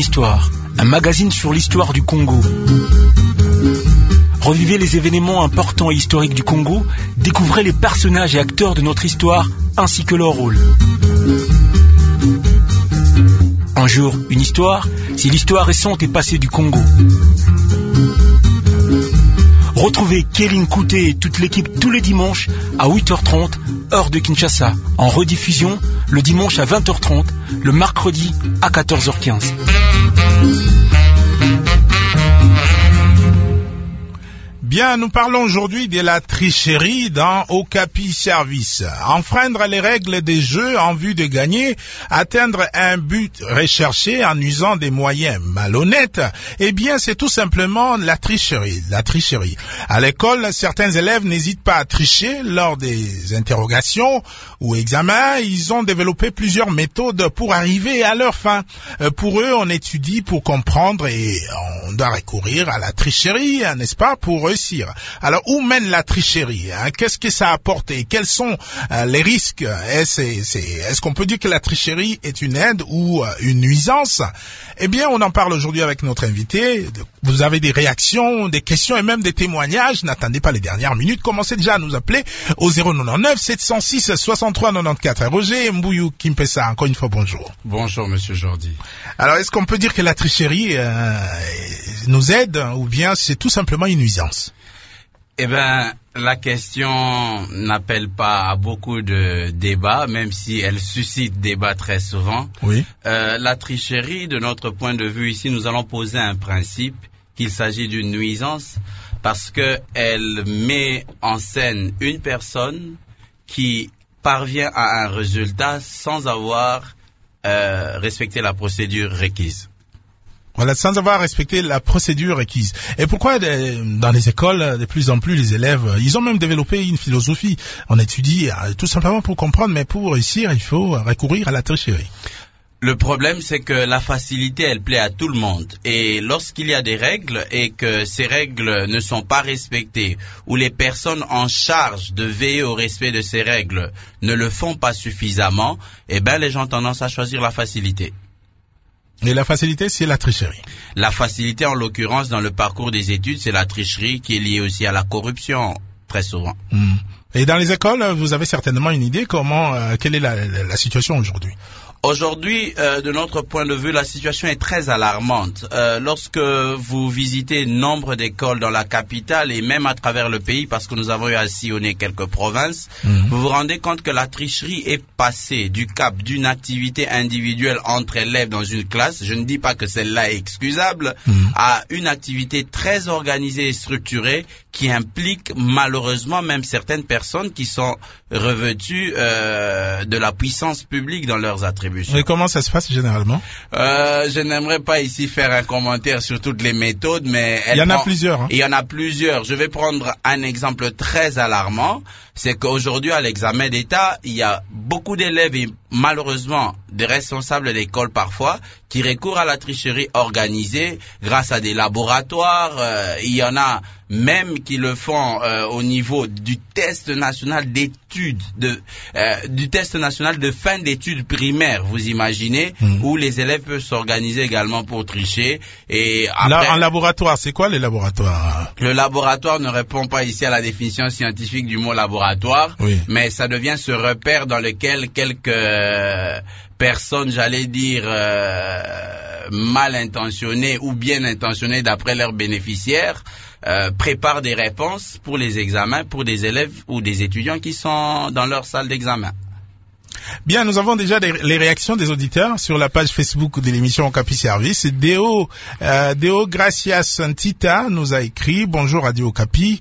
histoire, un magazine sur l'histoire du Congo. Revivez les événements importants et historiques du Congo, découvrez les personnages et acteurs de notre histoire, ainsi que leur rôle. Un jour, une histoire, c'est l'histoire récente et passée du Congo. Retrouvez Kéline Kouté et toute l'équipe tous les dimanches à 8h30, heure de Kinshasa. En rediffusion, le dimanche à 20h30, le mercredi à 14h15. Bien, nous parlons aujourd'hui de la tricherie dans Okapi Service. Enfreindre les règles des jeux en vue de gagner, atteindre un but recherché en usant des moyens malhonnêtes, eh bien, c'est tout simplement la tricherie. À l'école, certains élèves n'hésitent pas à tricher lors des interrogations ou examens. Ils ont développé plusieurs méthodes pour arriver à leur fin. Pour eux, on étudie pour comprendre et on doit recourir à la tricherie, n'est-ce pas, pour eux. Alors, où mène la tricherie, Qu'est-ce que ça apporte et quels sont les risques? Est-ce qu'on peut dire que la tricherie est une aide ou une nuisance? Eh bien, on en parle aujourd'hui avec notre invité. Vous avez des réactions, des questions et même des témoignages. N'attendez pas les dernières minutes. Commencez déjà à nous appeler au 099 706 63 94. Roger Mbouyou Kimpesa, encore une fois, bonjour. Bonjour, monsieur Jordi. Alors, est-ce qu'on peut dire que la tricherie nous aide ou bien c'est tout simplement une nuisance? Eh bien, la question n'appelle pas à beaucoup de débats, même si elle suscite débat très souvent. Oui. La tricherie, de notre point de vue ici, nous allons poser un principe qu'il s'agit d'une nuisance parce que elle met en scène une personne qui parvient à un résultat sans avoir respecté la procédure requise. Voilà, sans avoir respecté la procédure requise. Et pourquoi dans les écoles, de plus en plus, les élèves, ils ont même développé une philosophie. On étudie tout simplement pour comprendre, mais pour réussir, il faut recourir à la tricherie. Le problème, c'est que la facilité, elle plaît à tout le monde. Et lorsqu'il y a des règles et que ces règles ne sont pas respectées, ou les personnes en charge de veiller au respect de ces règles ne le font pas suffisamment, eh ben, les gens ont tendance à choisir la facilité. Et la facilité, c'est la tricherie. La facilité, en l'occurrence, dans le parcours des études, c'est la tricherie qui est liée aussi à la corruption, très souvent. Et dans les écoles, vous avez certainement une idée quelle est la situation aujourd'hui? Aujourd'hui, de notre point de vue, la situation est très alarmante. Lorsque vous visitez nombre d'écoles dans la capitale et même à travers le pays, parce que nous avons eu à sillonner quelques provinces, vous vous rendez compte que la tricherie est passée du cap d'une activité individuelle entre élèves dans une classe, je ne dis pas que celle-là est excusable, à une activité très organisée et structurée qui implique malheureusement même certaines personnes qui sont revêtues de la puissance publique dans leurs attributions. Et comment ça se passe généralement? Je n'aimerais pas ici faire un commentaire sur toutes les méthodes, mais il y en a plusieurs. Il y en a plusieurs. Je vais prendre un exemple très alarmant. C'est qu'aujourd'hui, à l'examen d'État, il y a beaucoup d'élèves et malheureusement des responsables d'école parfois qui recourent à la tricherie organisée grâce à des laboratoires. Il y en a même qui le font au niveau du test national d'études, du test national de fin d'études primaires, vous imaginez, où les élèves peuvent s'organiser également pour tricher. Et après, là, en laboratoire, c'est quoi les laboratoires? Le laboratoire ne répond pas ici à la définition scientifique du mot laboratoire, mais ça devient ce repère dans lequel quelques personnes, j'allais dire, mal intentionnées ou bien intentionnées d'après leurs bénéficiaires, préparent des réponses pour les examens pour des élèves ou des étudiants qui sont dans leur salle d'examen. Bien, nous avons déjà les réactions des auditeurs sur la page Facebook de l'émission Okapi Service. Deo Gracias Santita nous a écrit: bonjour Radio Okapi,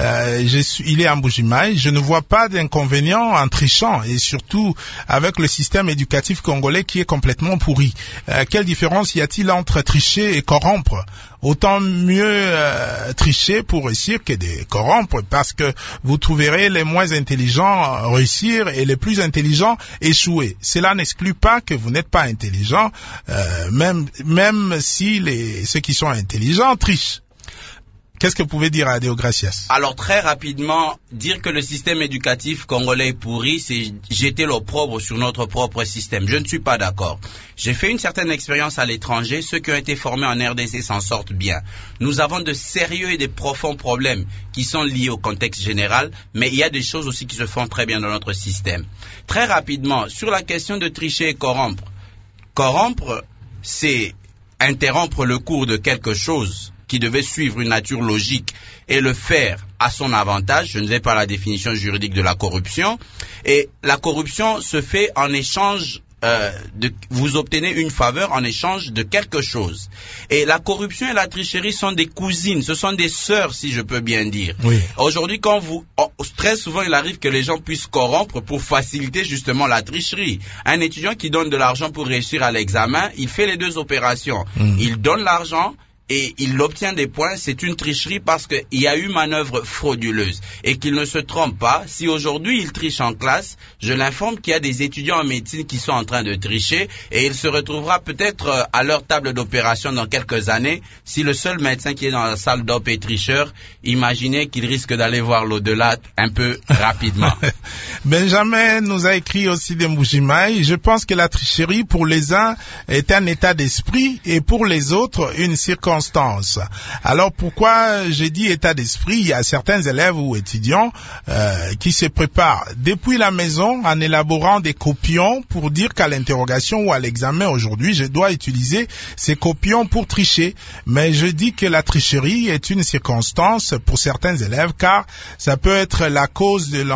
il est en Mbujimaï, je ne vois pas d'inconvénient en trichant et surtout avec le système éducatif congolais qui est complètement pourri. Quelle différence y a-t-il entre tricher et corrompre? Autant mieux tricher pour réussir que de corrompre, parce que vous trouverez les moins intelligents réussir et les plus intelligents échouer. Cela n'exclut pas que vous n'êtes pas intelligent, même si ceux qui sont intelligents trichent. Qu'est-ce que vous pouvez dire à Deo Gracias? Alors très rapidement, dire que le système éducatif congolais est pourri, c'est jeter l'opprobre sur notre propre système. Je ne suis pas d'accord. J'ai fait une certaine expérience à l'étranger. Ceux qui ont été formés en RDC s'en sortent bien. Nous avons de sérieux et de profonds problèmes qui sont liés au contexte général, mais il y a des choses aussi qui se font très bien dans notre système. Très rapidement, sur la question de tricher et corrompre. Corrompre, c'est interrompre le cours de quelque chose qui devait suivre une nature logique et le faire à son avantage. Je ne vais pas à la définition juridique de la corruption. Et la corruption se fait en échange vous obtenez une faveur en échange de quelque chose. Et la corruption et la tricherie sont des cousines, ce sont des sœurs, si je peux bien dire. Oui. Aujourd'hui, très souvent, il arrive que les gens puissent corrompre pour faciliter justement la tricherie. Un étudiant qui donne de l'argent pour réussir à l'examen, il fait les deux opérations. Il donne l'argent et il obtient des points, c'est une tricherie parce qu'il y a eu manœuvre frauduleuse. Et qu'il ne se trompe pas, si aujourd'hui il triche en classe, je l'informe qu'il y a des étudiants en médecine qui sont en train de tricher et il se retrouvera peut-être à leur table d'opération dans quelques années. Si le seul médecin qui est dans la salle d'op est tricheur, imaginez qu'il risque d'aller voir l'au-delà un peu rapidement. Benjamin nous a écrit aussi des Mbujimaï. Je pense que la tricherie pour les uns est un état d'esprit et pour les autres une circonstance. Alors pourquoi j'ai dit état d'esprit? Il y a certains élèves ou étudiants qui se préparent depuis la maison en élaborant des copions pour dire qu'à l'interrogation ou à l'examen aujourd'hui, je dois utiliser ces copions pour tricher. Mais je dis que la tricherie est une circonstance pour certains élèves car ça peut être la cause de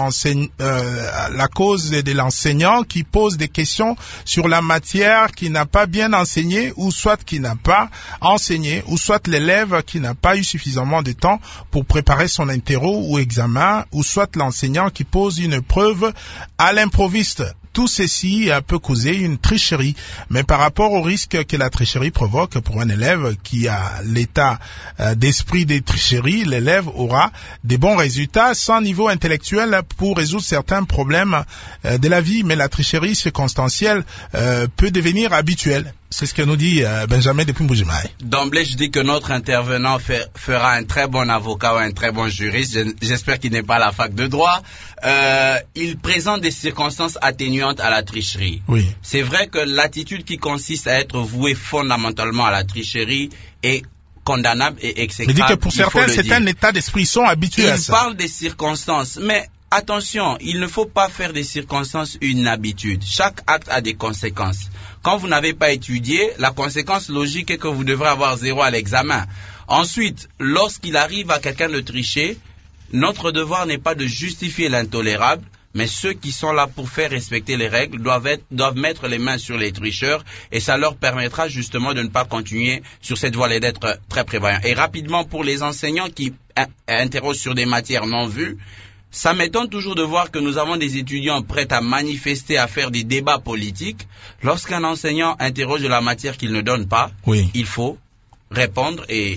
l'enseignant qui pose des questions sur la matière qui n'a pas bien enseigné ou soit qui n'a pas enseigné ou soit l'élève qui n'a pas eu suffisamment de temps pour préparer son interro ou examen, ou soit l'enseignant qui pose une preuve à l'improviste. Tout ceci peut causer une tricherie, mais par rapport au risque que la tricherie provoque pour un élève qui a l'état d'esprit des tricheries, l'élève aura des bons résultats sans niveau intellectuel pour résoudre certains problèmes de la vie, mais la tricherie circonstancielle peut devenir habituelle. C'est ce que nous dit Benjamin depuis Mbujimaï. D'emblée, je dis que notre intervenant fera un très bon avocat ou un très bon juriste. J'espère qu'il n'est pas à la fac de droit. Il présente des circonstances atténuantes à la tricherie. Oui. C'est vrai que l'attitude qui consiste à être vouée fondamentalement à la tricherie est condamnable et exécrable. Il dit que pour certains, c'est un état d'esprit, ils sont habitués à ça. Il parle des circonstances, mais attention, il ne faut pas faire des circonstances une habitude. Chaque acte a des conséquences. Quand vous n'avez pas étudié, la conséquence logique est que vous devrez avoir 0 à l'examen. Ensuite, lorsqu'il arrive à quelqu'un de tricher, notre devoir n'est pas de justifier l'intolérable, mais ceux qui sont là pour faire respecter les règles doivent mettre les mains sur les tricheurs et ça leur permettra justement de ne pas continuer sur cette voie et d'être très prévoyants. Et rapidement, pour les enseignants qui interrogent sur des matières non vues, ça m'étonne toujours de voir que nous avons des étudiants prêts à manifester, à faire des débats politiques. Lorsqu'un enseignant interroge la matière qu'il ne donne pas, il faut répondre et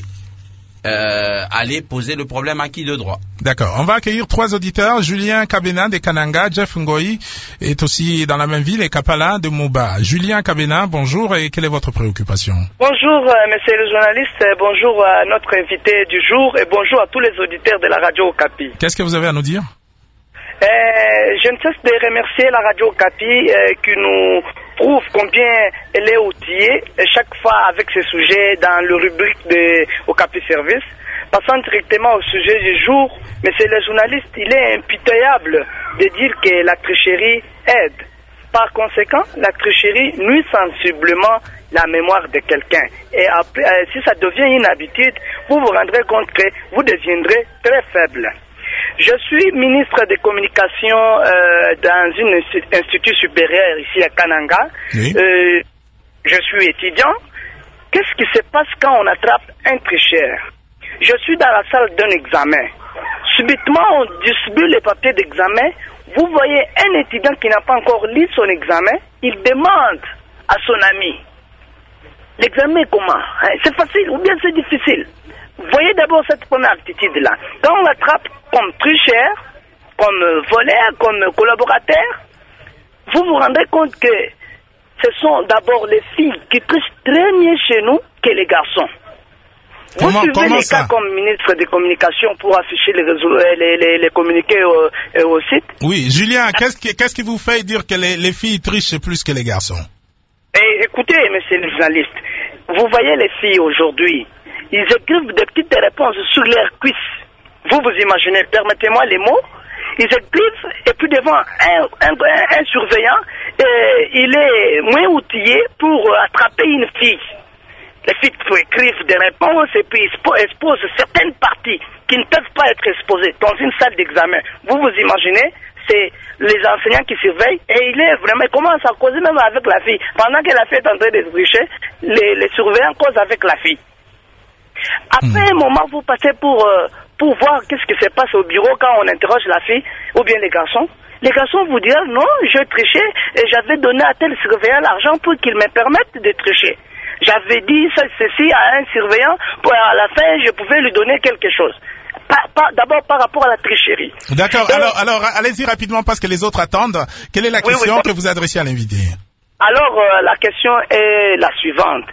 aller poser le problème à qui de droit. D'accord. On va accueillir 3 auditeurs. Julien Kabena de Kananga, Jeff Ngoyi est aussi dans la même ville et Kapala de Mouba. Julien Kabena, bonjour et quelle est votre préoccupation? Bonjour monsieur le journaliste, bonjour à notre invité du jour et bonjour à tous les auditeurs de la radio Okapi. Qu'est-ce que vous avez à nous dire? Je ne cesse de remercier la radio Okapi qui nous prouve combien elle est outillée chaque fois avec ses sujets dans le rubrique de Okapi Service. Passant directement au sujet du jour, monsieur le journaliste, il est impitoyable de dire que la tricherie aide. Par conséquent, la tricherie nuit sensiblement la mémoire de quelqu'un. Et après, si ça devient une habitude, vous vous rendrez compte que vous deviendrez très faible. Je suis ministre des communications dans un institut supérieur ici à Kananga. Oui. Je suis étudiant. Qu'est-ce qui se passe quand on attrape un tricheur? Je suis dans la salle d'un examen. Subitement, on distribue les papiers d'examen. Vous voyez un étudiant qui n'a pas encore lu son examen. Il demande à son ami, l'examen est comment? C'est facile ou bien c'est difficile? Voyez d'abord cette première attitude-là. Quand on l'attrape comme tricheur, comme voleur, comme collaborateur, vous vous rendrez compte que ce sont d'abord les filles qui trichent très mieux chez nous que les garçons. Vous suivez les cas comme ministre des Communications pour afficher les communiqués au site? Oui, Julien, qu'est-ce qui vous fait dire que les filles trichent plus que les garçons? Écoutez, monsieur le journaliste, vous voyez les filles aujourd'hui, ils écrivent des petites réponses sur leurs cuisses. Vous imaginez, permettez-moi les mots, ils écrivent et puis devant un surveillant, il est moins outillé pour attraper une fille. Les filles écrivent des réponses et puis exposent certaines parties qui ne peuvent pas être exposées dans une salle d'examen. Vous imaginez, c'est les enseignants qui surveillent et il commence à causer même avec la fille. Pendant que la fille est en train de tricher, les surveillants causent avec la fille. Après un moment, vous passez pour voir qu'est-ce qui se passe au bureau quand on interroge la fille ou bien les garçons. Les garçons vous diront non, je trichais et j'avais donné à tel surveillant l'argent pour qu'il me permette de tricher. J'avais dit ceci à un surveillant pour à la fin je pouvais lui donner quelque chose. D'abord par rapport à la tricherie. D'accord, alors allez-y rapidement parce que les autres attendent. Quelle est la question que vous adressez à l'invité? Alors la question est la suivante.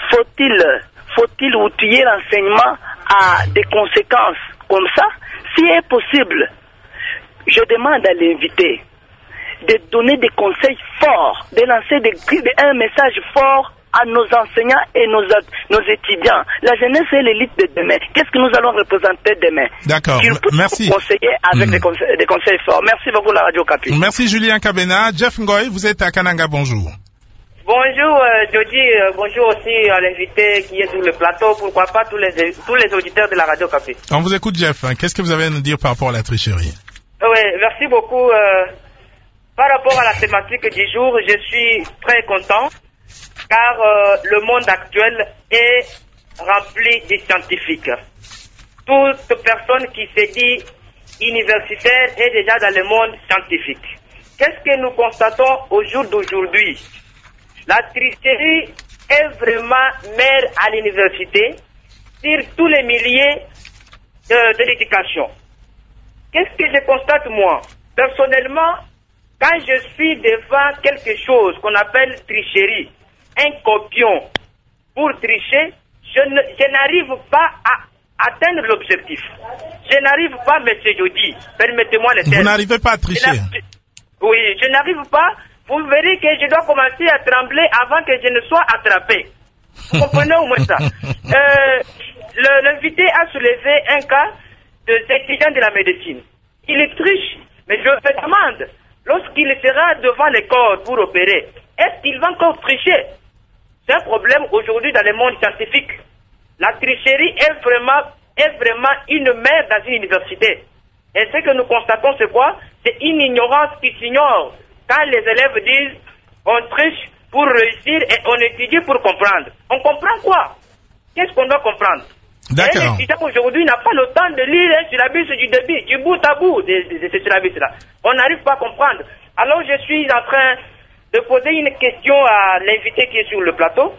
Faut-il outiller l'enseignement à des conséquences comme ça? Si est possible, je demande à l'invité de donner des conseils forts, de lancer un message fort à nos enseignants et nos étudiants. La jeunesse est l'élite de demain. Qu'est-ce que nous allons représenter demain? D'accord, merci. Conseiller avec des conseils forts. Merci beaucoup la Radio Okapi. Merci Julien Kabena. Jeff Ngoy, vous êtes à Kananga, bonjour. Bonjour Jody, bonjour aussi à l'invité qui est sur le plateau, pourquoi pas tous les auditeurs de la Radio Okapi. On vous écoute Jeff, qu'est-ce que vous avez à nous dire par rapport à la tricherie? Oui, merci beaucoup. Par rapport à la thématique du jour, je suis très content car le monde actuel est rempli de scientifiques. Toute personne qui se dit universitaire est déjà dans le monde scientifique. Qu'est-ce que nous constatons au jour d'aujourd'hui? La tricherie est vraiment mère à l'université sur tous les milliers de l'éducation. Qu'est-ce que je constate moi? Personnellement, quand je suis devant quelque chose qu'on appelle tricherie, un copion pour tricher, je n'arrive pas à atteindre l'objectif. Je n'arrive pas, monsieur Jody, permettez-moi le terme. Vous n'arrivez pas à tricher? Oui, je n'arrive pas. Vous verrez que je dois commencer à trembler avant que je ne sois attrapé. Vous comprenez au moins ça? L'invité a soulevé un cas de étudiant de la médecine. Il triche, mais je me demande, lorsqu'il sera devant les corps pour opérer, est-ce qu'il va encore tricher? C'est un problème aujourd'hui dans le monde scientifique. La tricherie est vraiment une mère dans une université. Et ce que nous constatons, c'est quoi? C'est une ignorance qui s'ignore. Quand les élèves disent on triche pour réussir et on étudie pour comprendre. On comprend quoi? Qu'est-ce qu'on doit comprendre? D'accord. L'étudiant aujourd'hui n'a pas le temps de lire un syllabus du début, du bout à bout de ce syllabus-là. On n'arrive pas à comprendre. Alors je suis en train de poser une question à l'invité qui est sur le plateau.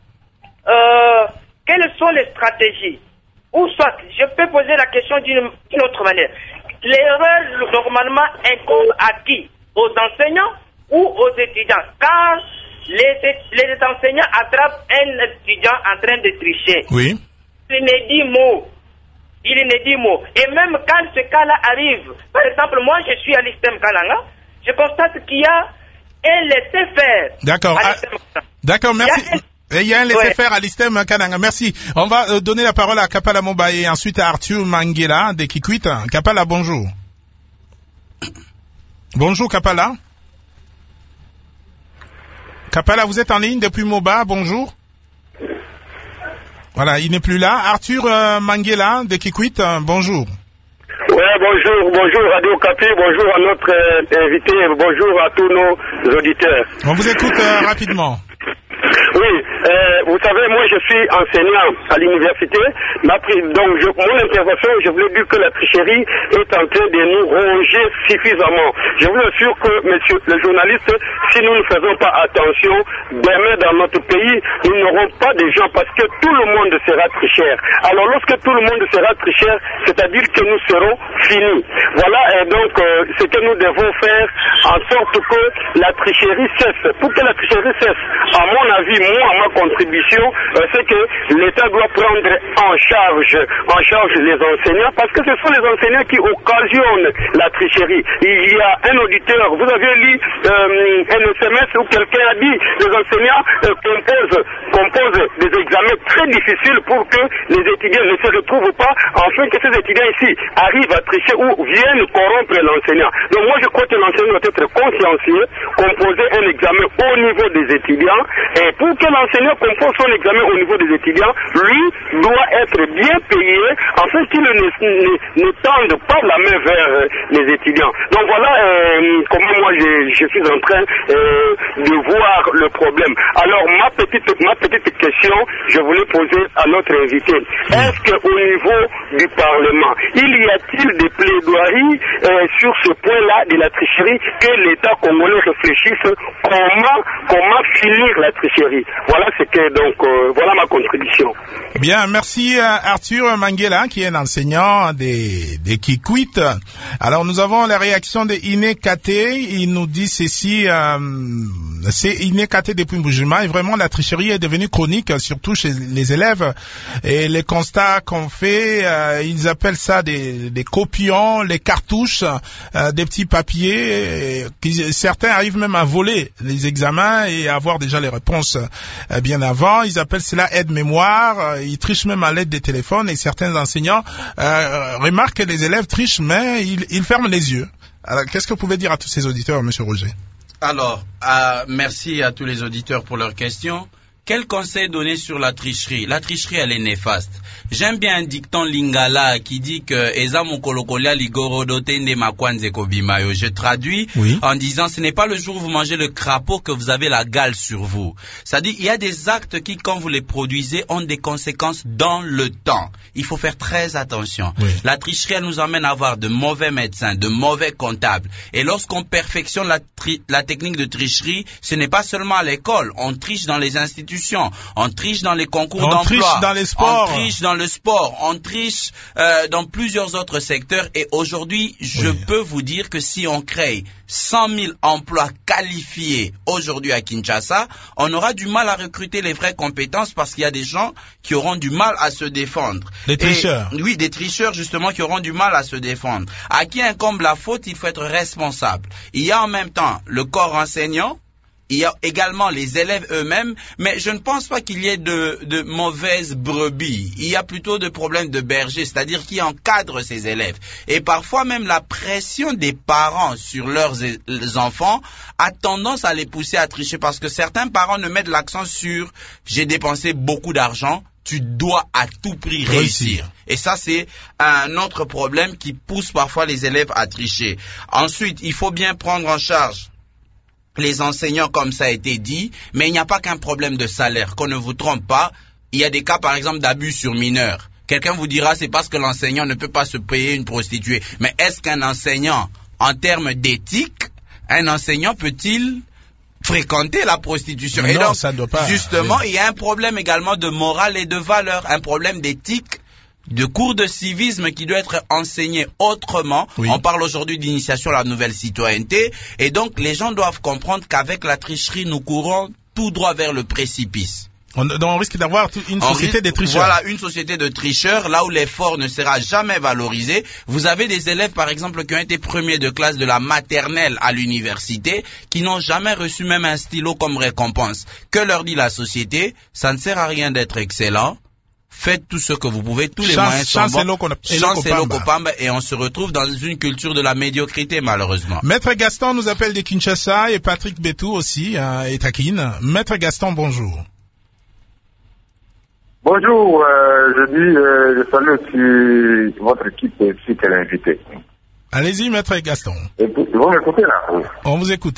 Quelles sont les stratégies? Ou soit, je peux poser la question d'une autre manière. L'erreur, normalement, incombe à qui? Aux enseignants ou aux étudiants? Car les enseignants attrapent un étudiant en train de tricher. Oui. Il ne dit mot. Et même quand ce cas-là arrive, par exemple, moi je suis à l'ISTEM Kananga, je constate qu'il y a un laisser-faire. D'accord. D'accord, merci. Il y a un laisser-faire à l'ISTEM Kananga. Merci. On va donner la parole à Kapala Moba et ensuite à Arthur Manguela de Kikwit. Kapala, bonjour. Bonjour Kapala. Kapala, vous êtes en ligne depuis Moba, bonjour. Voilà, il n'est plus là. Arthur Manguela de Kikwit, bonjour. Ouais, bonjour Radio Okapi, bonjour à notre invité, bonjour à tous nos auditeurs. On vous écoute rapidement. Oui, vous savez, moi je suis enseignant à l'université, donc mon intervention, je voulais dire que la tricherie est en train de nous ronger suffisamment. Je vous assure que, monsieur le journaliste, si nous ne faisons pas attention, demain dans notre pays, nous n'aurons pas de gens parce que tout le monde sera tricheur. Alors lorsque tout le monde sera tricheur, c'est-à-dire que nous serons finis. Voilà, et donc ce que nous devons faire en sorte que la tricherie cesse. Pour que la tricherie cesse, à mon avis, moi, ma contribution, contribution, c'est que l'État doit prendre en charge les enseignants, parce que ce sont les enseignants qui occasionnent la tricherie. Il y a un auditeur, vous avez lu un SMS où quelqu'un a dit les enseignants composent des examens très difficiles pour que les étudiants ne se retrouvent pas, afin que ces étudiants ici arrivent à tricher ou viennent corrompre l'enseignant. Donc moi je crois que l'enseignant doit être consciencieux, composer un examen au niveau des étudiants, et pour que l'enseignant compose son examen au niveau des étudiants, lui doit être bien payé, afin qu'il ne tende pas la main vers les étudiants. Donc voilà comment moi je suis en train de voir le problème. Alors ma petite question, je voulais poser à notre invité. Est-ce qu'au niveau du Parlement, il y a-t-il des plaidoiries sur ce point-là de la tricherie, que l'État congolais réfléchisse comment finir la tricherie? Voilà ce que voilà ma contribution. Bien, merci Arthur Manguela, qui est un enseignant des Kikwit. Alors nous avons la réaction de Iné Katé. Il nous dit ceci, c'est Iné Katé depuis Mbujima, et vraiment la tricherie est devenue chronique, surtout chez les élèves. Et les constats qu'on fait, ils appellent ça des copions, les cartouches, des petits papiers. Certains arrivent même à voler les examens et à avoir déjà les réponses bien avant. Ils appellent cela aide-mémoire. Ils trichent même à l'aide des téléphones, et certains enseignants remarquent que les élèves trichent, mais ils ferment les yeux. Alors, qu'est-ce que vous pouvez dire à tous ces auditeurs, Monsieur Roger? Alors, merci à tous les auditeurs pour leurs questions. Quel conseil donner sur la tricherie? La tricherie, elle est néfaste. J'aime bien un dicton lingala qui dit que je traduis en disant ce n'est pas le jour où vous mangez le crapaud que vous avez la gale sur vous. C'est-à-dire il y a des actes qui, quand vous les produisez, ont des conséquences dans le temps. Il faut faire très attention. La tricherie, elle nous emmène à avoir de mauvais médecins, de mauvais comptables. Et lorsqu'on perfectionne la technique de tricherie, ce n'est pas seulement à l'école. On triche dans les institutions, on triche dans les concours d'emploi, on triche dans les sports, on triche dans le sport, on triche dans plusieurs autres secteurs. Et aujourd'hui, je peux vous dire que si on crée 100 000 emplois qualifiés aujourd'hui à Kinshasa, on aura du mal à recruter les vraies compétences, parce qu'il y a des gens qui auront du mal à se défendre. Des tricheurs. Oui, des tricheurs justement qui auront du mal à se défendre. À qui incombe la faute? Il faut être responsable. Il y a en même temps le corps enseignant, il y a également les élèves eux-mêmes, mais je ne pense pas qu'il y ait de mauvaises brebis. Il y a plutôt de problèmes de berger, c'est-à-dire qui encadrent ces élèves. Et parfois même la pression des parents sur leurs enfants a tendance à les pousser à tricher, parce que certains parents ne mettent l'accent sur « j'ai dépensé beaucoup d'argent ». Tu dois à tout prix réussir. Et ça, c'est un autre problème qui pousse parfois les élèves à tricher. Ensuite, il faut bien prendre en charge les enseignants, comme ça a été dit, mais il n'y a pas qu'un problème de salaire. Qu'on ne vous trompe pas, il y a des cas, par exemple, d'abus sur mineurs. Quelqu'un vous dira, c'est parce que l'enseignant ne peut pas se payer une prostituée. Mais est-ce qu'un enseignant, en termes d'éthique, un enseignant peut-il fréquenter la prostitution? Et non, donc, ça ne doit pas. Justement, il y a un problème également de morale et de valeur, un problème d'éthique, de cours de civisme qui doit être enseigné autrement. On parle aujourd'hui d'initiation à la nouvelle citoyenneté, et donc les gens doivent comprendre qu'avec la tricherie, nous courons tout droit vers le précipice. On risque d'avoir une société de tricheurs. Voilà, une société de tricheurs, là où l'effort ne sera jamais valorisé. Vous avez des élèves, par exemple, qui ont été premiers de classe de la maternelle à l'université, qui n'ont jamais reçu même un stylo comme récompense. Que leur dit la société? Ça ne sert à rien d'être excellent. Faites tout ce que vous pouvez, tous les moyens sont bons. Chance et Lokopamba, et on se retrouve dans une culture de la médiocrité, malheureusement. Maître Gaston nous appelle de Kinshasa, et Patrick Betou aussi est à Kin. Maître Gaston, bonjour. Bonjour, je salue aussi votre équipe ainsi qu'elle est invitée. Allez-y, Maître Gaston. Vous m'écoutez là? On vous écoute.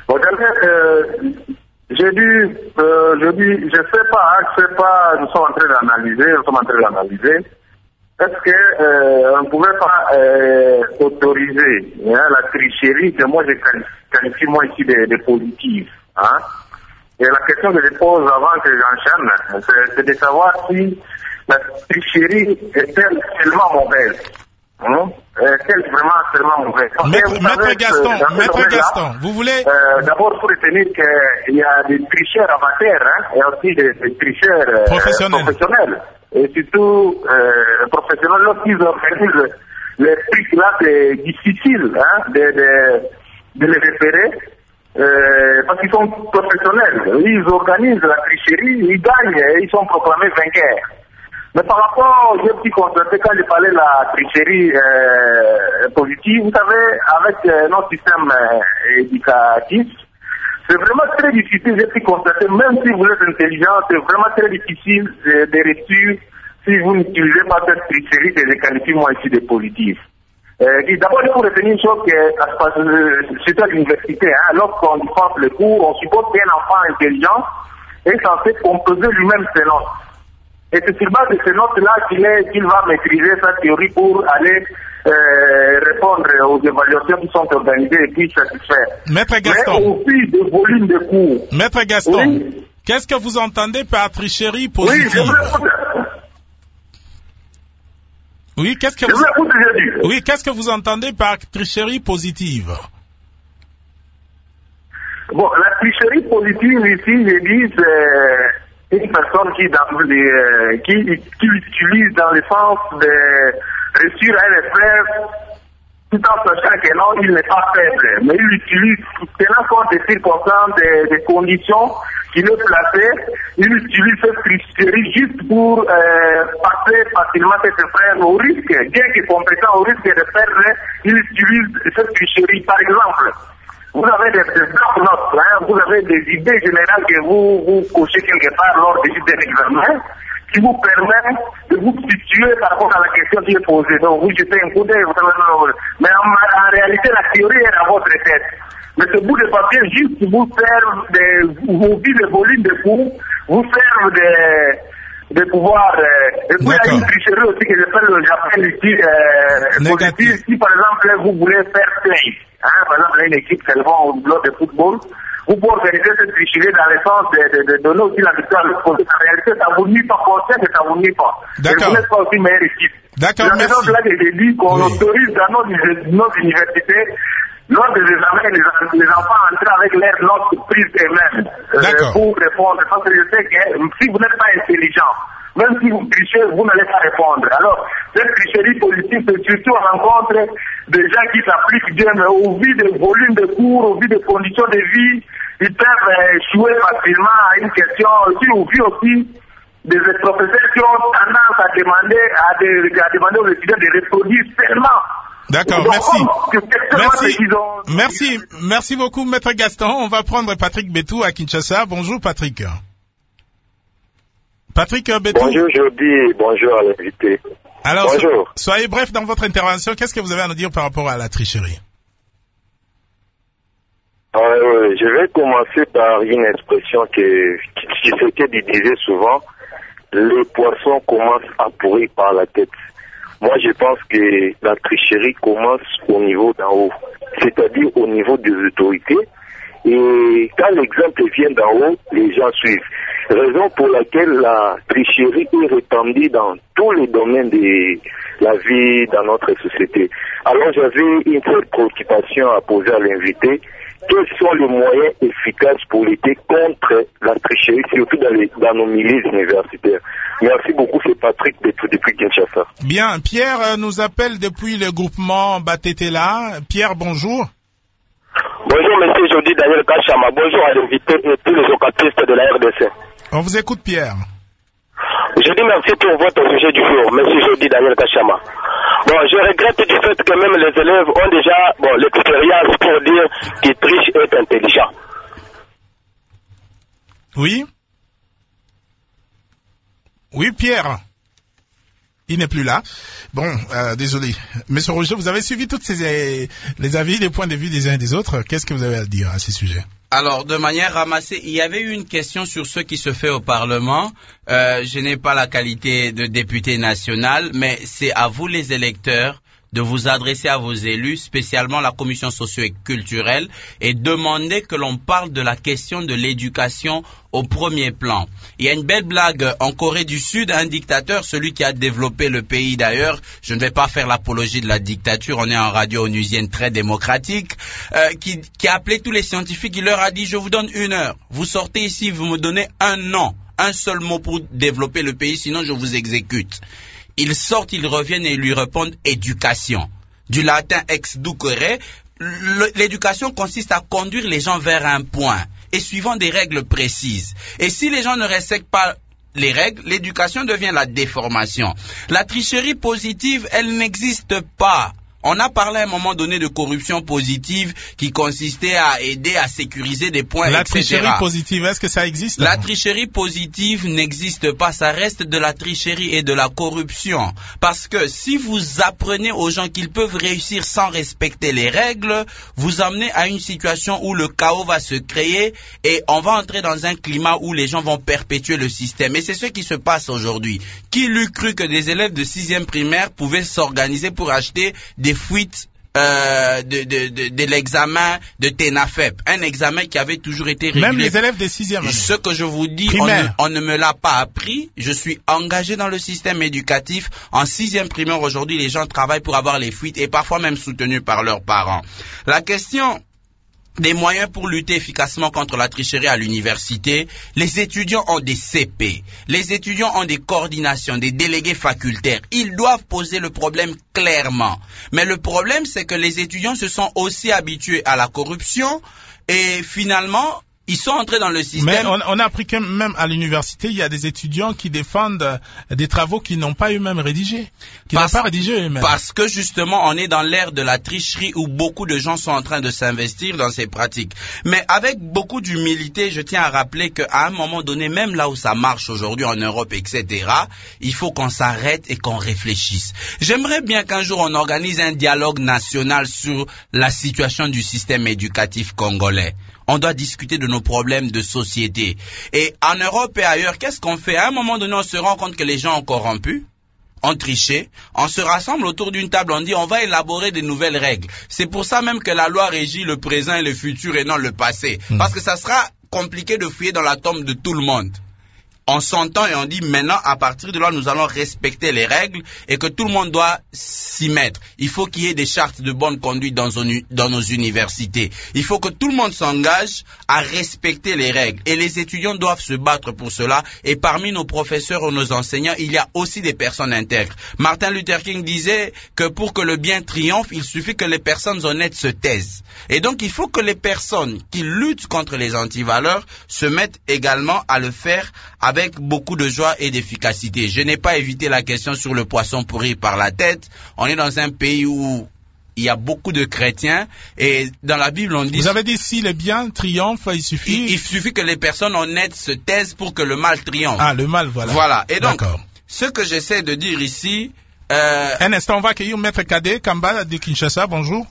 Je sais pas, nous sommes en train d'analyser, est-ce que on ne pouvait pas autoriser la tricherie que moi je qualifie moi ici de positive, hein? Et la question que je pose avant que j'enchaîne, c'est de savoir si la tricherie est-elle tellement mauvaise, hein? c'est vraiment mauvais. Maître Gaston, vous voulez... D'abord, il faut retenir qu'il y a des tricheurs amateurs, et aussi des tricheurs professionnels. Et surtout, professionnels, lorsqu'ils organisent les trucs là, c'est difficile de les repérer. Parce qu'ils sont professionnels. Ils organisent la tricherie, ils gagnent et ils sont proclamés vainqueurs. Mais par rapport, j'ai petit constaté quand j'ai parlé de la tricherie positive, vous savez, avec notre système éducatif, c'est vraiment très difficile, j'ai pu constater, même si vous êtes intelligent, c'est vraiment très difficile de réussir si vous n'utilisez pas cette tricherie que je qualifie moi ici de positive. D'abord, il faut retenir une chose que, surtout à l'université, lorsqu'on dispense le cours, on suppose qu'un enfant intelligent est censé composer lui-même ses notes. Et c'est sur base de ces notes-là qu'il va maîtriser sa théorie pour aller répondre aux évaluations qui sont organisées et puis satisfaire. Maître Gaston. Mais aussi de volume de cours. Maître Gaston, oui? Qu'est-ce que vous entendez par tricherie positive? Oui, qu'est-ce que vous entendez par tricherie positive? Bon, la tricherie positive ici, je dis, c'est une personne qui utilise dans le sens de réussir à un épreuve tout en sachant que non, il n'est pas faible, mais il utilise, tenant compte des circonstances, des conditions qu'il est placé, il utilise cette tricherie juste pour passer facilement cette épreuve au risque, bien que compétent au risque de perdre, il utilise cette tricherie. Par exemple, vous avez des notes, vous avez des idées générales que vous cochez quelque part lors d'un examen, qui vous permet de vous situer par rapport à la question qui est posée. Donc, vous jetez un coup d'œil, mais en réalité, la théorie est dans votre tête. Mais ce bout de papier, juste vous serve vous vide le volume de cours, vous serve de pouvoir. Et puis, il y a une tricherie aussi que j'appelle ici positive. Si, par exemple, vous voulez faire play, par exemple, une équipe seulement au bloc de football, vous pouvez organiser cette tricherie dans le sens de donner aussi la victoire à l'autre côté. En réalité, ça vous nuit pas, conscient que ça vous nuit pas. D'accord. Et vous n'êtes pas aussi meilleure équipe. D'accord, merci. C'est là que j'ai dit qu'on autorise dans nos universités, lors des examens, les enfants entrent avec leurs notes prises eux-mêmes pour répondre. Parce que je sais que si vous n'êtes pas intelligent, même si vous trichez, vous n'allez pas répondre. Alors, cette tricherie politique, c'est surtout à l'encontre des gens qui s'appliquent bien, mais au vu des volumes de cours, au vu des conditions de vie, ils peuvent échouer facilement à une question, au vu aussi des professeurs qui ont tendance à demander aux étudiants de reproduire seulement. D'accord, merci. Merci beaucoup, Maître Gaston. On va prendre Patrick Bétou à Kinshasa. Bonjour, Patrick. Patrick Bétou. Bonjour, Jody. Bonjour à l'invité. Alors, bonjour. Soyez bref dans votre intervention. Qu'est-ce que vous avez à nous dire par rapport à la tricherie? Je vais commencer par une expression qui disait souvent, les poissons commencent à pourrir par la tête. Moi, je pense que la tricherie commence au niveau d'en haut, c'est-à-dire au niveau des autorités. Et quand l'exemple vient d'en haut, les gens suivent. Raison pour laquelle la tricherie est répandue dans tous les domaines de la vie dans notre société. Alors, j'avais une seule préoccupation à poser à l'invité. Quels sont les moyens efficaces pour lutter contre la tricherie, surtout dans nos milieux universitaires? Merci beaucoup, c'est Patrick depuis Kinshasa. Bien, Pierre nous appelle depuis le groupement Batetela. Pierre, bonjour. Bonjour, monsieur Jody Daniel Kachama. Bonjour à l'invité et tous les ocatistes de la RDC. On vous écoute, Pierre. Je dis merci pour votre sujet du jour, monsieur Jody Daniel Kachama. Bon, je regrette du fait que même les élèves ont déjà l'expérience pour dire qu'ils trichent est intelligent. Oui. Oui, Pierre. Il n'est plus là. Bon, désolé. Monsieur Roger, vous avez suivi toutes les avis, les points de vue des uns et des autres. Qu'est-ce que vous avez à dire à ces sujets? Alors, de manière ramassée, il y avait eu une question sur ce qui se fait au Parlement. Je n'ai pas la qualité de député national, mais c'est à vous les électeurs de vous adresser à vos élus, spécialement la commission socio et culturelle, et demander que l'on parle de la question de l'éducation au premier plan. Il y a une belle blague en Corée du Sud, un dictateur, celui qui a développé le pays d'ailleurs, je ne vais pas faire l'apologie de la dictature, on est en radio onusienne très démocratique, qui a appelé tous les scientifiques, il leur a dit, je vous donne 1 heure, vous sortez ici, vous me donnez un an, un seul mot pour développer le pays, sinon je vous exécute. Ils sortent, ils reviennent et ils lui répondent éducation. Du latin ex ducere, l'éducation consiste à conduire les gens vers un point et suivant des règles précises. Et si les gens ne respectent pas les règles, l'éducation devient la déformation. La tricherie positive, elle n'existe pas. On a parlé à un moment donné de corruption positive qui consistait à aider à sécuriser des points, La etc. tricherie positive, est-ce que ça existe? La tricherie positive n'existe pas, ça reste de la tricherie et de la corruption. Parce que si vous apprenez aux gens qu'ils peuvent réussir sans respecter les règles, vous amenez à une situation où le chaos va se créer et on va entrer dans un climat où les gens vont perpétuer le système. Et c'est ce qui se passe aujourd'hui. Qui l'eût cru que des élèves de 6e primaire pouvaient s'organiser pour acheter des fuites de l'examen de TENAFEP, un examen qui avait toujours été régulé. Même les élèves des 6e. Ce que je vous dis, on ne me l'a pas appris. Je suis engagé dans le système éducatif. En 6e primaire, aujourd'hui, les gens travaillent pour avoir les fuites et parfois même soutenus par leurs parents. La question des moyens pour lutter efficacement contre la tricherie à l'université, les étudiants ont des CP, les étudiants ont des coordinations, des délégués facultaires. Ils doivent poser le problème clairement. Mais le problème, c'est que les étudiants se sont aussi habitués à la corruption et finalement, ils sont entrés dans le système. Mais on a appris que même à l'université, il y a des étudiants qui défendent des travaux qu'ils n'ont pas eux-mêmes rédigés. Parce que justement, on est dans l'ère de la tricherie où beaucoup de gens sont en train de s'investir dans ces pratiques. Mais avec beaucoup d'humilité, je tiens à rappeler qu'à un moment donné, même là où ça marche aujourd'hui en Europe, etc., il faut qu'on s'arrête et qu'on réfléchisse. J'aimerais bien qu'un jour on organise un dialogue national sur la situation du système éducatif congolais. On doit discuter de nos problèmes de société. Et en Europe et ailleurs, qu'est-ce qu'on fait? À un moment donné, on se rend compte que les gens ont corrompu, ont triché, on se rassemble autour d'une table, on dit on va élaborer de nouvelles règles. C'est pour ça même que la loi régit le présent et le futur et non le passé. Parce que ça sera compliqué de fouiller dans la tombe de tout le monde. On s'entend et on dit maintenant, à partir de là, nous allons respecter les règles et que tout le monde doit s'y mettre. Il faut qu'il y ait des chartes de bonne conduite dans nos universités. Il faut que tout le monde s'engage à respecter les règles. Et les étudiants doivent se battre pour cela. Et parmi nos professeurs ou nos enseignants, il y a aussi des personnes intègres. Martin Luther King disait que pour que le bien triomphe, il suffit que les personnes honnêtes se taisent. Et donc, il faut que les personnes qui luttent contre les antivaleurs se mettent également à le faire avec beaucoup de joie et d'efficacité. Je n'ai pas évité la question sur le poisson pourri par la tête. On est dans un pays où il y a beaucoup de chrétiens et dans la Bible on dit... Vous avez dit si le bien triomphe, il suffit que les personnes honnêtes se taisent pour que le mal triomphe. Ah, le mal, voilà. Voilà. Et donc, ce que j'essaie de dire ici... Un instant, on va accueillir Maître Cadet Kamba de Kinshasa. Bonjour.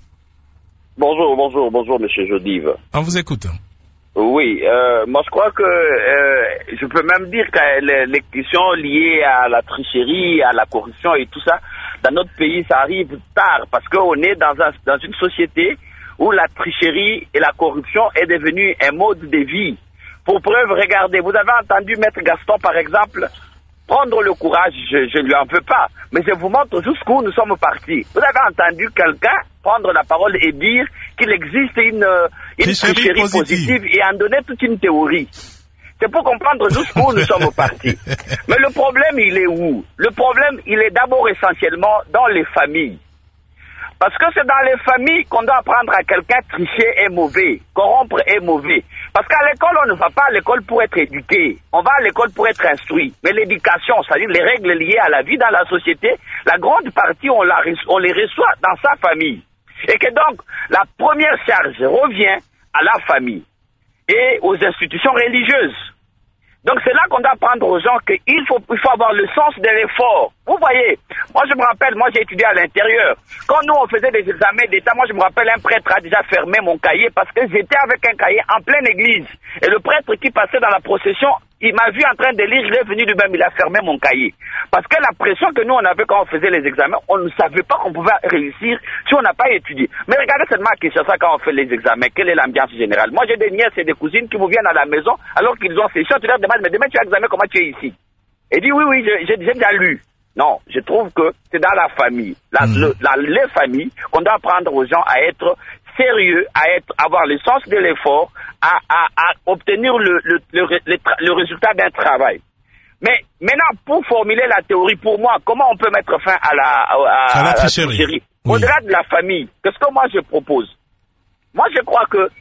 Bonjour, Monsieur Jodive. On vous écoute. Oui, moi je crois que je peux même dire que les questions liées à la tricherie, à la corruption et tout ça, dans notre pays, ça arrive tard parce qu'on est dans une société où la tricherie et la corruption est devenue un mode de vie. Pour preuve, regardez, vous avez entendu Maître Gaston, par exemple, prendre le courage, je lui en veux pas, mais je vous montre jusqu'où nous sommes partis. Vous avez entendu quelqu'un prendre la parole et dire qu'il existe une tricherie positive et en donner toute une théorie. C'est pour comprendre jusqu'où nous sommes partis. Mais le problème, il est où? Le problème, il est d'abord essentiellement dans les familles. Parce que c'est dans les familles qu'on doit apprendre à quelqu'un tricher est mauvais, corrompre est mauvais. Parce qu'à l'école, on ne va pas à l'école pour être éduqué. On va à l'école pour être instruit. Mais l'éducation, c'est-à-dire les règles liées à la vie dans la société, la grande partie, on les reçoit dans sa famille. Et que donc, la première charge revient à la famille et aux institutions religieuses. Donc c'est là qu'on doit apprendre aux gens qu'il faut avoir le sens de l'effort. Vous voyez, moi je me rappelle, j'ai étudié à l'intérieur. Quand nous on faisait des examens d'État, moi je me rappelle un prêtre a déjà fermé mon cahier parce que j'étais avec un cahier en pleine église. Et le prêtre qui passait dans la procession Il m'a vu en train de lire, il est venu lui-même, il a fermé mon cahier. Parce que la pression que nous on avait quand on faisait les examens, on ne savait pas qu'on pouvait réussir si on n'a pas étudié. Mais regardez seulement à Kinshasa quand on fait les examens, quelle est l'ambiance générale? Moi j'ai des nièces et des cousines qui vous viennent à la maison alors qu'ils ont session, tu leur demandes, mais demain tu as examen, comment tu es ici? Et dit oui, j'ai déjà lu. Non, je trouve que c'est dans la famille, les familles, qu'on doit apprendre aux gens à être sérieux, avoir le sens de l'effort, à obtenir le résultat d'un travail. Mais maintenant, pour formuler la théorie, pour moi, comment on peut mettre fin à la tricherie? Au-delà de la famille, qu'est-ce que moi je propose? Moi, je crois que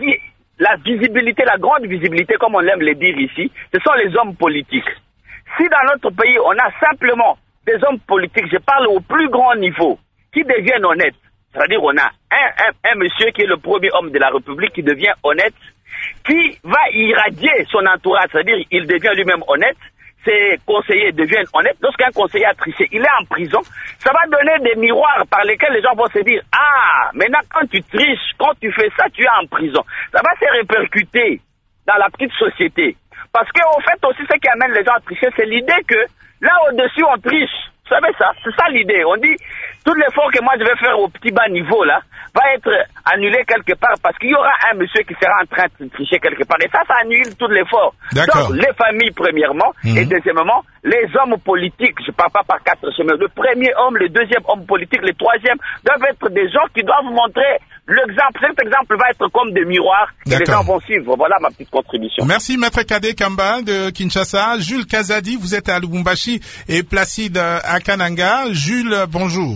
la visibilité, la grande visibilité, comme on aime le dire ici, ce sont les hommes politiques. Si dans notre pays, on a simplement des hommes politiques, je parle au plus grand niveau, qui deviennent honnêtes, c'est-à-dire on a un monsieur qui est le premier homme de la République qui devient honnête, qui va irradier son entourage, c'est-à-dire il devient lui-même honnête, ses conseillers deviennent honnêtes. Lorsqu'un conseiller a triché, il est en prison, ça va donner des miroirs par lesquels les gens vont se dire, ah, maintenant quand tu triches, quand tu fais ça, tu es en prison. Ça va se répercuter dans la petite société. Parce qu'au fait aussi, ce qui amène les gens à tricher, c'est l'idée que là au-dessus on triche. Vous savez ça? C'est ça l'idée. On dit, tout l'effort que moi je vais faire au petit bas niveau là, va être annulé quelque part parce qu'il y aura un monsieur qui sera en train de tricher quelque part. Et ça annule tout l'effort. Donc, les familles premièrement, et deuxièmement, les hommes politiques, je ne parle pas par quatre chemins, le premier homme, le deuxième homme politique, le troisième, doivent être des gens qui doivent montrer l'exemple. Cet exemple va être comme des miroirs et les gens vont suivre. Voilà ma petite contribution. Merci Maître Kadé Kamba de Kinshasa. Jules Kazadi, vous êtes à Lubumbashi et Placide à Kananga. Jules, bonjour.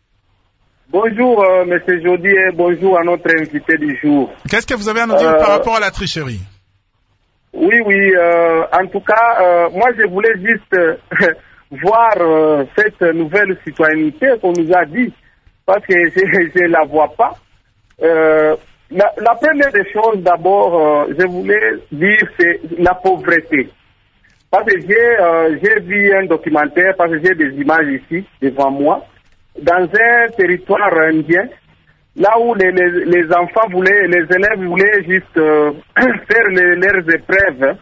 Bonjour, Monsieur Jody, et bonjour à notre invité du jour. Qu'est-ce que vous avez à nous dire par rapport à la tricherie? Oui, en tout cas, moi je voulais juste voir cette nouvelle citoyenneté qu'on nous a dit, parce que je la vois pas. La première des choses, d'abord, je voulais dire, c'est la pauvreté. Parce que j'ai vu un documentaire, parce que j'ai des images ici, devant moi, dans un territoire indien, là où les enfants voulaient, les élèves voulaient juste faire leurs épreuves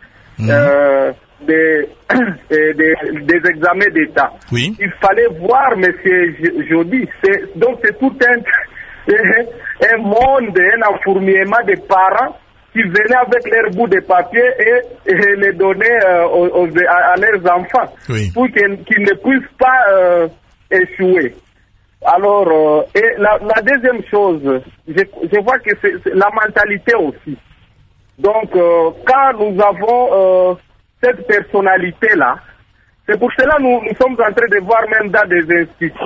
des examens d'État. Oui. Il fallait voir, monsieur Jody, donc c'est tout un monde, un enfourmillement de parents qui venaient avec leur bout de papier et les donnaient à leurs enfants, pour qu'ils ne puissent pas échouer. Alors, et la deuxième chose, je vois que c'est la mentalité aussi. Donc, quand nous avons cette personnalité-là, c'est pour cela que nous sommes en train de voir même dans des instituts.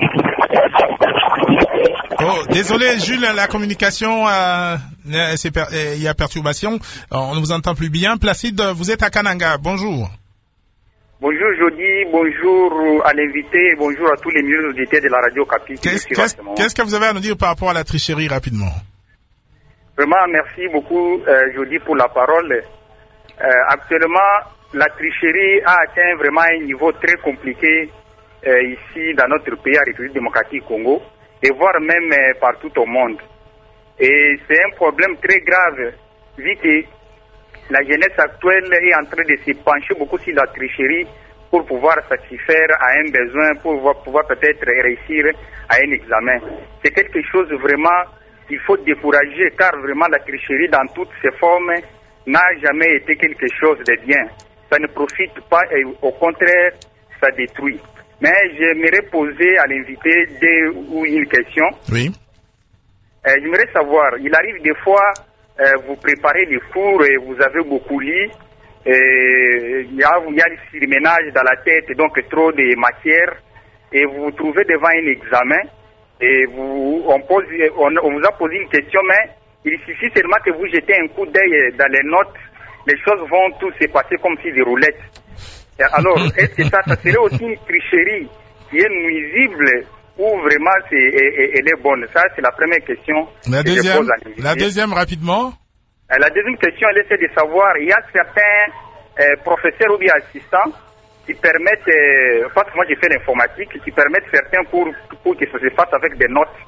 Oh, désolé Jules, la communication, il y a perturbation, on ne vous entend plus bien. Placide, vous êtes à Kananga, bonjour. Bonjour Jody, bonjour à l'invité et bonjour à tous les mieux auditeurs de la radio Capi. Qu'est-ce que vous avez à nous dire par rapport à la tricherie rapidement? Vraiment, merci beaucoup Jody pour la parole. Actuellement, la tricherie a atteint vraiment un niveau très compliqué ici dans notre pays, la République démocratique du Congo, et voire même partout au monde. Et c'est un problème très grave, vu que la jeunesse actuelle est en train de se pencher beaucoup sur la tricherie pour pouvoir satisfaire à un besoin, pour pouvoir peut-être réussir à un examen. C'est quelque chose vraiment qu'il faut décourager, car vraiment la tricherie dans toutes ses formes n'a jamais été quelque chose de bien. Ça ne profite pas et au contraire, ça détruit. Mais j'aimerais poser à l'invité une question. Oui. J'aimerais savoir, il arrive des fois, vous préparez les cours et vous avez beaucoup lu, il y a le surménage dans la tête, donc trop de matière, et vous vous trouvez devant un examen, et on vous a posé une question, mais il suffit seulement que vous jetez un coup d'œil dans les notes, les choses vont tout se passer comme si des roulettes. Alors, est-ce que ça serait aussi une tricherie qui est nuisible ou vraiment elle est bonne? Ça, c'est la première question que je pose à l'invité. La deuxième, rapidement. La deuxième question, elle essaie de savoir, il y a certains professeurs ou bien assistants qui permettent, parce que moi j'ai fait l'informatique, qui permettent certains cours pour que ça se fasse avec des notes.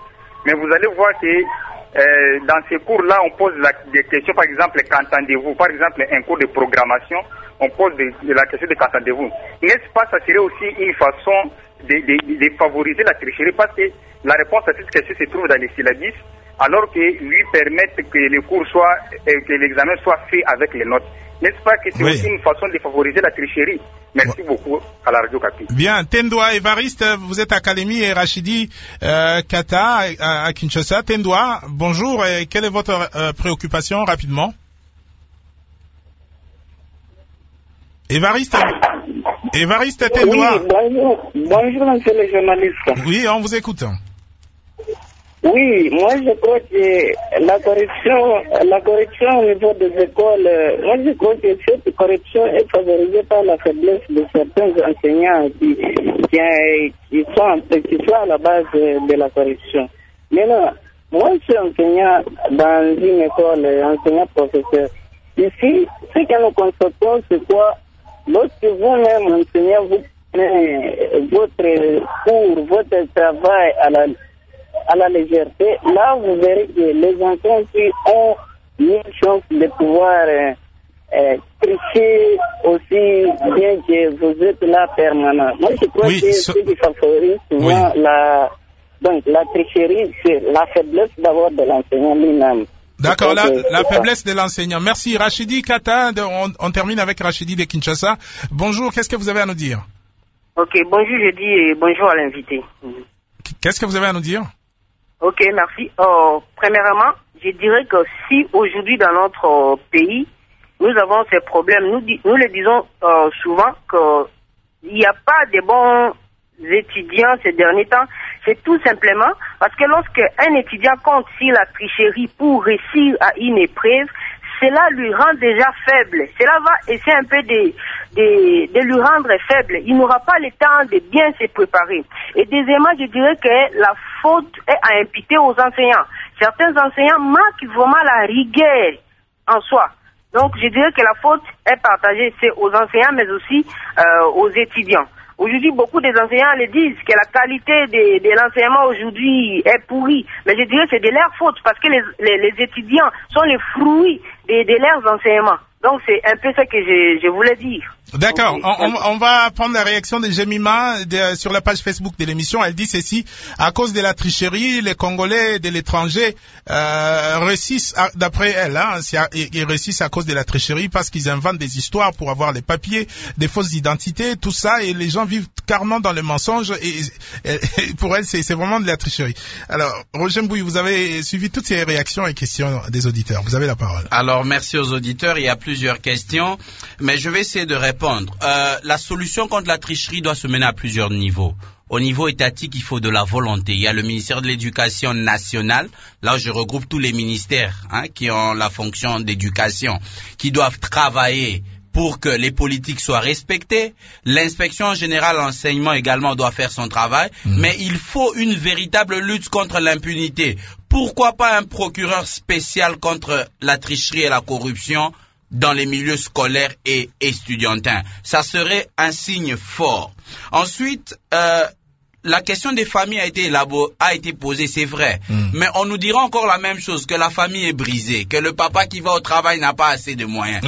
Mais vous allez voir que dans ces cours-là, on pose des questions, par exemple, qu'entendez-vous? Par exemple, un cours de programmation, on pose la question de qu'entendez-vous. N'est-ce pas, ça serait aussi une façon de favoriser la tricherie, parce que la réponse à cette question se trouve dans les syllabus, alors que lui permettent que les cours soient, que l'examen soit fait avec les notes. N'est-ce pas que c'est aussi une façon de favoriser la tricherie? Merci beaucoup à la Radio Kapi. Bien, Tendoua Évariste, vous êtes à Kalemi et Rachidi Kata à Kinshasa. Tendoua, bonjour, et quelle est votre préoccupation rapidement? Évariste Tendoua. Oui, bonjour monsieur le journaliste. Oui, on vous écoute. Oui, moi je crois que la corruption au niveau des écoles, moi je crois que cette corruption est favorisée par la faiblesse de certains enseignants qui sont à la base de la corruption. Maintenant, moi je suis enseignant dans une école, enseignant professeur. Ici, ce que nous constatons, c'est quoi? Lorsque vous-même enseignant, vous prenez votre cours, votre travail à la légèreté, là vous verrez que les enfants qui ont une chance de pouvoir tricher aussi bien que vous êtes là permanent. Moi je crois que ce qui favorise souvent la tricherie, c'est la faiblesse d'abord de l'enseignant lui-même. D'accord, la faiblesse de l'enseignant. Merci. Rachidi Kata, on termine avec Rachidi de Kinshasa. Bonjour, qu'est-ce que vous avez à nous dire? Ok, bonjour, je dis bonjour à l'invité. Qu'est-ce que vous avez à nous dire? Ok, merci. Premièrement, je dirais que si aujourd'hui dans notre pays, nous avons ces problèmes, nous le disons souvent qu'il n'y a pas de bons étudiants ces derniers temps, c'est tout simplement parce que lorsque un étudiant compte sur la tricherie pour réussir à une épreuve, cela lui rend déjà faible. Cela va essayer un peu de lui rendre faible. Il n'aura pas le temps de bien se préparer. Et deuxièmement, je dirais que la faute est à imputer aux enseignants. Certains enseignants manquent vraiment la rigueur en soi. Donc, je dirais que la faute est partagée, c'est aux enseignants, mais aussi aux étudiants. Aujourd'hui, beaucoup des enseignants le disent que la qualité de l'enseignement aujourd'hui est pourrie. Mais je dirais que c'est de leur faute parce que les étudiants sont les fruits de leurs enseignements. Donc, c'est un peu ça que je voulais dire. D'accord. On va prendre la réaction de Jemima sur la page Facebook de l'émission. Elle dit ceci: à cause de la tricherie, les Congolais de l'étranger réussissent, d'après elle, ils réussissent à cause de la tricherie parce qu'ils inventent des histoires pour avoir des papiers, des fausses identités, tout ça, et les gens vivent carrément dans le mensonge. Et pour elle, c'est vraiment de la tricherie. Alors, Roger Mbouy, vous avez suivi toutes ces réactions et questions des auditeurs. Vous avez la parole. Alors, merci aux auditeurs. Il y a plusieurs questions, mais je vais essayer de répondre. La solution contre la tricherie doit se mener à plusieurs niveaux. Au niveau étatique, il faut de la volonté. Il y a le ministère de l'Éducation nationale, là où je regroupe tous les ministères qui ont la fonction d'éducation, qui doivent travailler pour que les politiques soient respectées. L'inspection générale d'enseignement également doit faire son travail, mais il faut une véritable lutte contre l'impunité. Pourquoi pas un procureur spécial contre la tricherie et la corruption dans les milieux scolaires et estudiantins? Ça serait un signe fort. Ensuite, la question des familles a été posée, c'est vrai. Mais on nous dira encore la même chose, que la famille est brisée, que le papa qui va au travail n'a pas assez de moyens.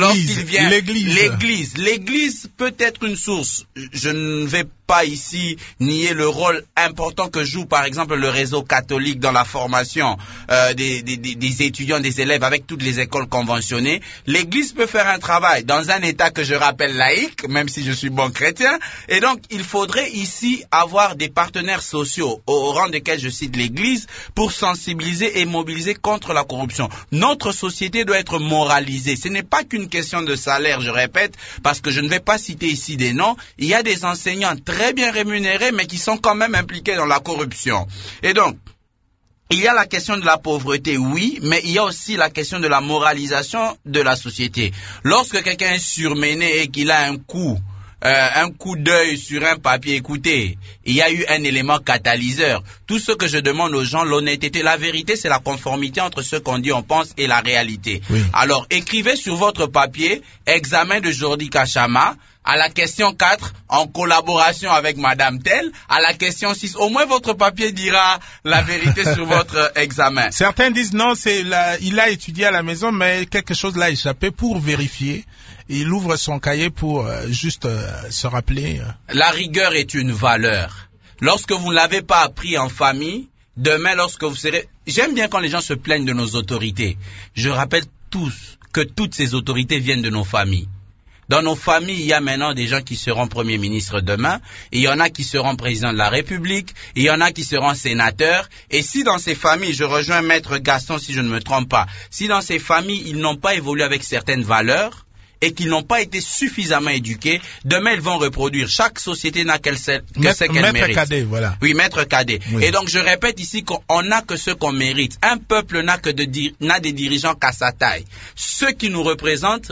L'église peut être une source. Je ne vais pas ici nier le rôle important que joue par exemple le réseau catholique dans la formation des étudiants, des élèves avec toutes les écoles conventionnées. L'église peut faire un travail dans un état que je rappelle laïque, même si je suis bon chrétien, et donc il faudrait ici avoir des partenaires sociaux au rang desquels je cite l'église pour sensibiliser et mobiliser contre la corruption. Notre société doit être moralisée. Ce n'est pas qu'une question de salaire, je répète, parce que je ne vais pas citer ici des noms. Il y a des enseignants très bien rémunérés, mais qui sont quand même impliqués dans la corruption. Et donc, il y a la question de la pauvreté, oui, mais il y a aussi la question de la moralisation de la société. Lorsque quelqu'un est surmené et qu'il a un coup d'œil sur un papier, écoutez, il y a eu un élément catalyseur. Tout ce que je demande aux gens, l'honnêteté, la vérité, c'est la conformité entre ce qu'on dit, on pense et la réalité. Oui. Alors, écrivez sur votre papier, examen de Jordi Kachama, À la question 4, en collaboration avec Madame Tell. À la question 6, au moins votre papier dira la vérité sur votre examen. Certains disent non, il a étudié à la maison, mais quelque chose l'a échappé. Pour vérifier, il ouvre son cahier pour juste se rappeler. La rigueur est une valeur. Lorsque vous ne l'avez pas appris en famille, demain lorsque vous serez... J'aime bien quand les gens se plaignent de nos autorités. Je rappelle tous que toutes ces autorités viennent de nos familles. Dans nos familles, il y a maintenant des gens qui seront premiers ministres demain, et il y en a qui seront présidents de la République, et il y en a qui seront sénateurs. Et si dans ces familles, je rejoins Maître Gaston si je ne me trompe pas, si dans ces familles, ils n'ont pas évolué avec certaines valeurs, et qu'ils n'ont pas été suffisamment éduqués, demain ils vont reproduire. Chaque société n'a qu'elle sait qu'elle mérite. Maître Cadet, voilà. Oui, Maître Cadet. Oui. Et donc je répète ici qu'on n'a que ce qu'on mérite. Un peuple n'a des dirigeants qu'à sa taille. Ceux qui nous représentent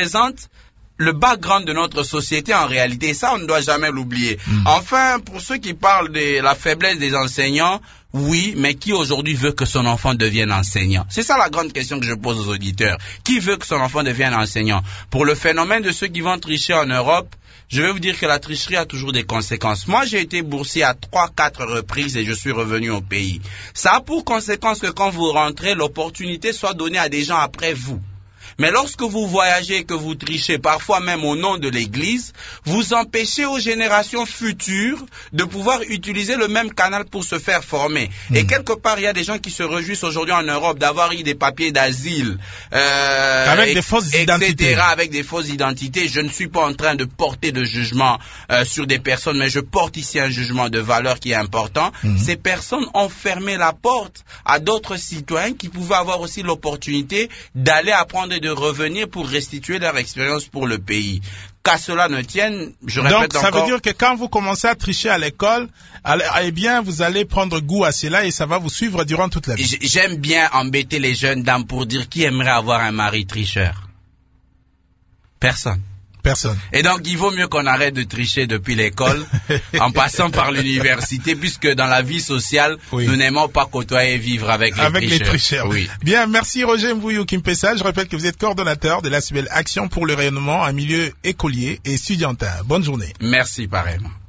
le background de notre société en réalité. Et ça, on ne doit jamais l'oublier. Enfin, pour ceux qui parlent de la faiblesse des enseignants, oui, mais qui aujourd'hui veut que son enfant devienne enseignant? C'est ça la grande question que je pose aux auditeurs. Qui veut que son enfant devienne enseignant? Pour le phénomène de ceux qui vont tricher en Europe, je vais vous dire que la tricherie a toujours des conséquences. Moi, j'ai été boursier à 3-4 reprises et je suis revenu au pays. Ça a pour conséquence que quand vous rentrez, l'opportunité soit donnée à des gens après vous. Mais lorsque vous voyagez et que vous trichez, parfois même au nom de l'Église, vous empêchez aux générations futures de pouvoir utiliser le même canal pour se faire former. Et quelque part, il y a des gens qui se réjouissent aujourd'hui en Europe d'avoir eu des papiers d'asile, avec des fausses identités. Avec des fausses identités. Je ne suis pas en train de porter de jugement sur des personnes, mais je porte ici un jugement de valeur qui est important. Ces personnes ont fermé la porte à d'autres citoyens qui pouvaient avoir aussi l'opportunité d'aller apprendre et de revenir pour restituer leur expérience pour le pays. Qu'à cela ne tienne, je répète encore... Donc, ça veut dire que quand vous commencez à tricher à l'école, eh bien, vous allez prendre goût à cela et ça va vous suivre durant toute la vie. J'aime bien embêter les jeunes dames pour dire qui aimerait avoir un mari tricheur? Personne. Et donc, il vaut mieux qu'on arrête de tricher depuis l'école, en passant par l'université, puisque dans la vie sociale, nous n'aimons pas côtoyer et vivre avec les tricheurs. Oui. Bien, merci Roger Mvouillou Kimpessa. Je rappelle que vous êtes coordonnateur de la Action pour le rayonnement en milieu écolier et estudiantin. Bonne journée. Merci pareillement.